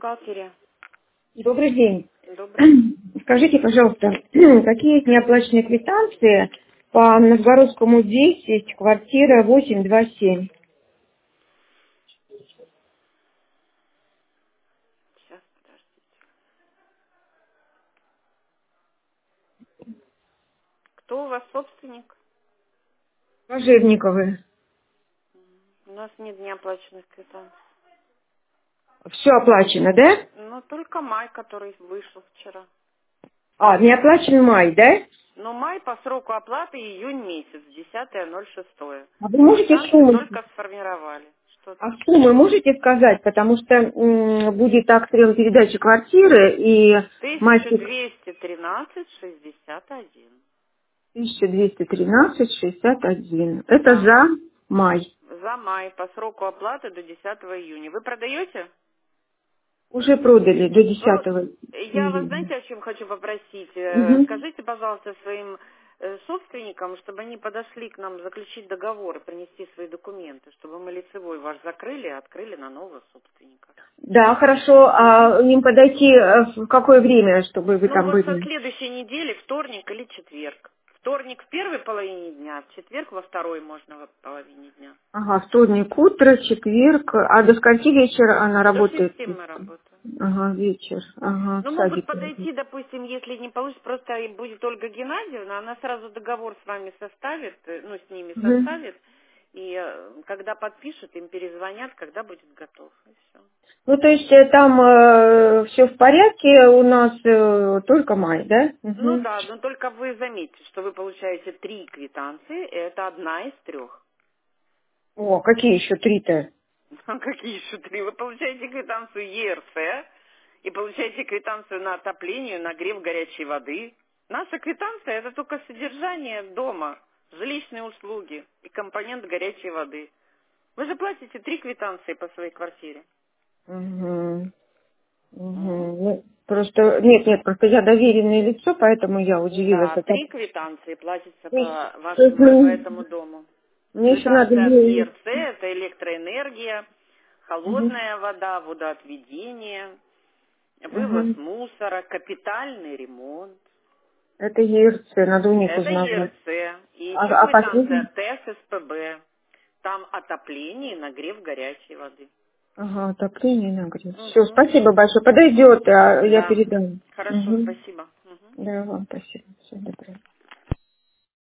бухгалтерия. Добрый день. Добрый. Скажите, пожалуйста, какие есть неоплаченные квитанции по Новгородскому 10, квартира 827? Сейчас, подождите. Кто у вас собственник? Кожевниковы. У нас нет неоплаченных квитанций. Все оплачено, да? Ну, только май, который вышел вчера. А, не оплачен май, да? Но май по сроку оплаты июнь месяц, 10.06. А вы можете Квитанции сумму? только сформировали. Что А там? суммы можете сказать? Потому что будет акт передачи квартиры и мальчик 1213,61. 1213,61. Это Да. за май. За май по сроку оплаты до 10 июня. Вы продаете? Уже продали до Ну, 10 я вас, июня. знаете, о чем хочу попросить? Угу. Скажите, пожалуйста, своим собственникам, чтобы они подошли к нам заключить договор и принести свои документы, чтобы мы лицевой ваш закрыли и открыли на нового собственника. Да, хорошо. А им подойти в какое время, чтобы вы Ну, там вот со были? следующей недели, вторник или четверг. Вторник в первой половине дня, в четверг во второй можно во половине дня. Ага, вторник утро, четверг. А до скольки вечера она До работает? 6 мы работаем. Ага, вечер. Ага, в Ну, могут садике. подойти, допустим, если не получится, просто и будет Ольга Геннадьевна, она сразу договор с вами составит, ну, с ними Мгм. составит, и когда подпишут, им перезвонят, когда будет готов, и все. Ну, то есть там все в порядке, у нас только май, да? Ну Мгм. да, но только вы заметьте, что вы получаете 3 квитанции, и это одна из 3. О, какие еще три-то? Какие еще 3? Вы получаете квитанцию ЕРЦ и получаете квитанцию на отопление, нагрев горячей воды. Наша квитанция – это только содержание дома, жилищные услуги и компонент горячей воды. Вы же платите 3 квитанции по своей квартире. Угу. М? Угу. Ну, просто, нет, просто я доверенное лицо, поэтому я удивилась. Да, Это... 3 квитанции платятся То есть, по вашему, по этому дому. мне еще надо... Квитанция от ЕРЦ – это электроэнергия, Угу. холодная вода, водоотведение, вывоз Угу. мусора, капитальный ремонт. Это ЕРЦ, надо у них Это узнавать. ЕРЦ. И еще А квитанция последний? ТЭС, СПБ. Там отопление и нагрев горячей воды. Ага, отопление нагрев. Все, Угу. спасибо большое. Подойдет, а я Да. передам. Хорошо, Угу. спасибо. Мгм. Да, вам спасибо. Всего доброго.